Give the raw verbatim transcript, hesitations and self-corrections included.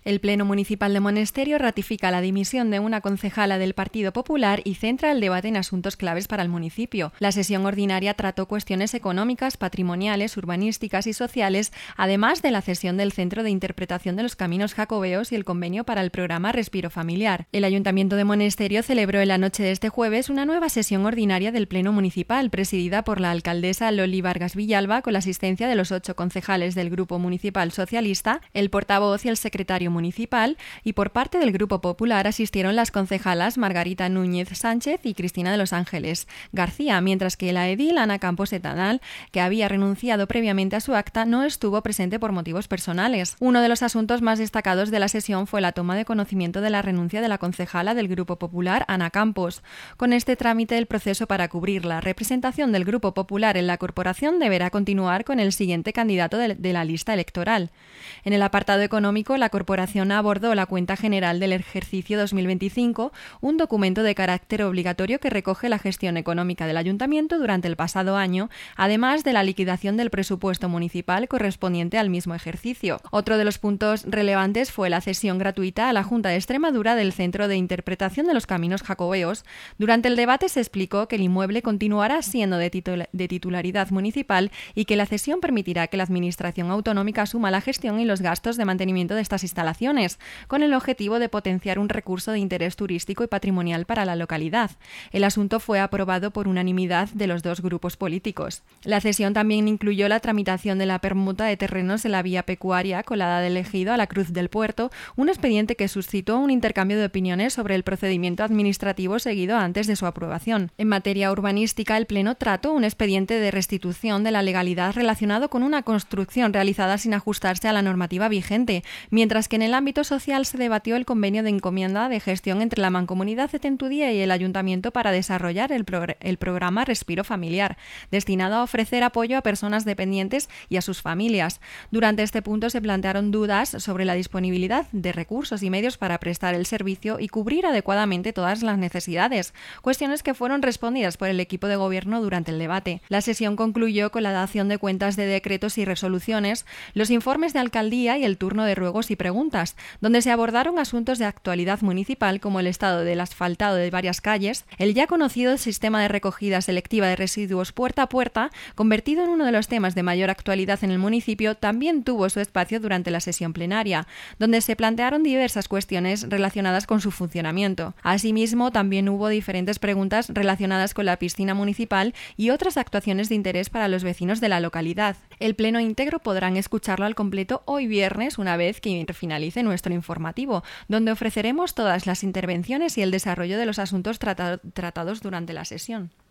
El Pleno Municipal de Monesterio ratifica la dimisión de una concejala del Partido Popular y centra el debate en asuntos claves para el municipio. La sesión ordinaria trató cuestiones económicas, patrimoniales, urbanísticas y sociales, además de la cesión del Centro de Interpretación de los Caminos Jacobeos y el convenio para el programa Respiro Familiar. El Ayuntamiento de Monesterio celebró en la noche de este jueves una nueva sesión ordinaria del Pleno Municipal, presidida por la alcaldesa Loli Vargas Villalba, con la asistencia de los ocho concejales del Grupo Municipal Socialista, el portavoz y el secretario municipal, y por parte del Grupo Popular asistieron las concejalas Margarita Núñez Sánchez y Cristina de los Ángeles García, mientras que la edil Ana Campos Etanal, que había renunciado previamente a su acta, no estuvo presente por motivos personales. Uno de los asuntos más destacados de la sesión fue la toma de conocimiento de la renuncia de la concejala del Grupo Popular, Ana Campos. Con este trámite, el proceso para cubrir la representación del Grupo Popular en la corporación deberá continuar con el siguiente candidato de, de la lista electoral. En el apartado económico, la corporación abordó la cuenta general del ejercicio dos mil veinticinco, un documento de carácter obligatorio que recoge la gestión económica del ayuntamiento durante el pasado año, además de la liquidación del presupuesto municipal correspondiente al mismo ejercicio. Otro de los puntos relevantes fue la cesión gratuita a la Junta de Extremadura del Centro de Interpretación de los Caminos Jacobeos. Durante el debate se explicó que el inmueble continuará siendo de, titul- de titularidad municipal y que la cesión permitirá que la Administración autonómica asuma la gestión y los gastos de mantenimiento de estas instalaciones, con el objetivo de potenciar un recurso de interés turístico y patrimonial para la localidad. El asunto fue aprobado por unanimidad de los dos grupos políticos. La cesión también incluyó la tramitación de la permuta de terrenos en la vía pecuaria colada del Ejido a la Cruz del Puerto, un expediente que suscitó un intercambio de opiniones sobre el procedimiento administrativo seguido antes de su aprobación. En materia urbanística, el Pleno trató un expediente de restitución de la legalidad relacionado con una construcción realizada sin ajustarse a la normativa vigente, mientras que en el ámbito social se debatió el convenio de encomienda de gestión entre la Mancomunidad de Tentudía y el Ayuntamiento para desarrollar el, progr- el programa Respiro Familiar, destinado a ofrecer apoyo a personas dependientes y a sus familias. Durante este punto se plantearon dudas sobre la disponibilidad de recursos y medios para prestar el servicio y cubrir adecuadamente todas las necesidades, cuestiones que fueron respondidas por el equipo de gobierno durante el debate. La sesión concluyó con la dación de cuentas de decretos y resoluciones, los informes de alcaldía y el turno de ruegos y preguntas, donde se abordaron asuntos de actualidad municipal como el estado del asfaltado de varias calles, el ya conocido sistema de recogida selectiva de residuos puerta a puerta, convertido en uno de los temas de mayor actualidad en el municipio, también tuvo su espacio durante la sesión plenaria, donde se plantearon diversas cuestiones relacionadas con su funcionamiento. Asimismo, también hubo diferentes preguntas relacionadas con la piscina municipal y otras actuaciones de interés para los vecinos de la localidad. El pleno íntegro podrán escucharlo al completo hoy viernes, una vez que finalice nuestro informativo, donde ofreceremos todas las intervenciones y el desarrollo de los asuntos trata- tratados durante la sesión.